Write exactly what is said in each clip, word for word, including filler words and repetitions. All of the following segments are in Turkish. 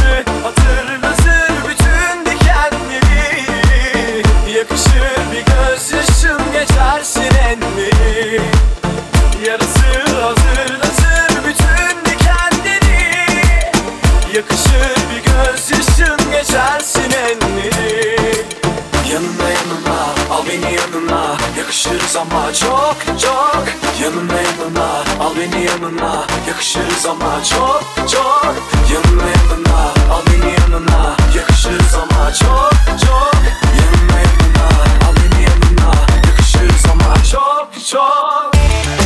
Yarası hatırlatır bütün dikenleri. Yakışır bir gözyaşım geçersin enleri. Yarası hazırlatır bütün dikenleri. Yakışır bir gözyaşım geçersin enleri. Yanına yanına al beni yanına, yakışırız ama çok çok. Yanına yanına al beni yanına, yakışırız ama çok çok. Yanına yanına al beni yanına, yakışırız ama çok çok. Yanına yanına al beni yanına, yakışırız ama çok çok.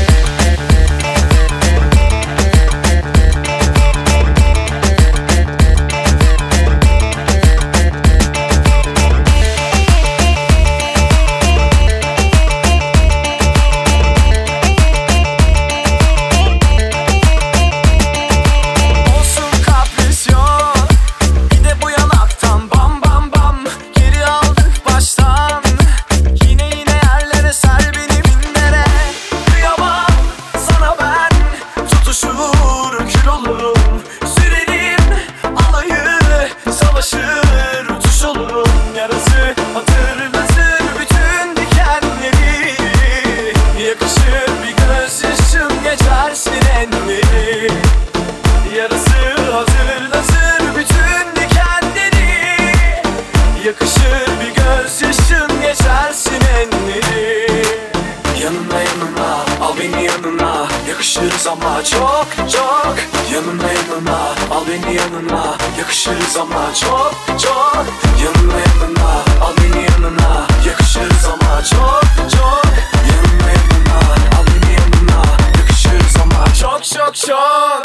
Yakışır bir gözyaşım geçersin enleri. Yanına yanına al beni yanına, yakışırız ama çok çok. Yanına yanına al beni yanına, yakışırız ama çok çok. Yanına yanına al beni yanına, yakışırız ama çok çok. Yanına yanına al beni yanına, yakışırız ama çok çok çok.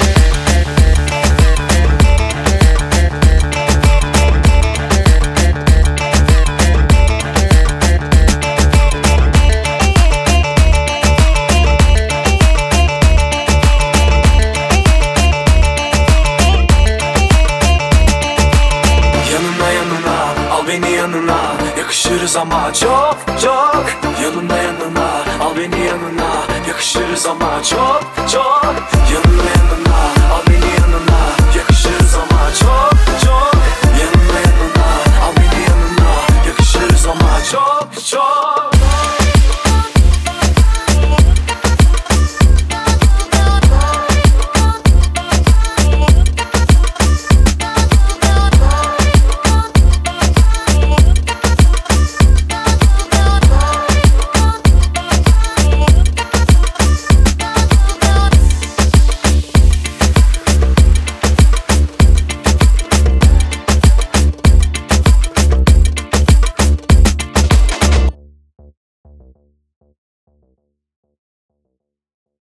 Beni yanına, yakışırız ama çok çok. Yanına yanına al beni yanına, yakışırız ama çok çok. Yanına yanına al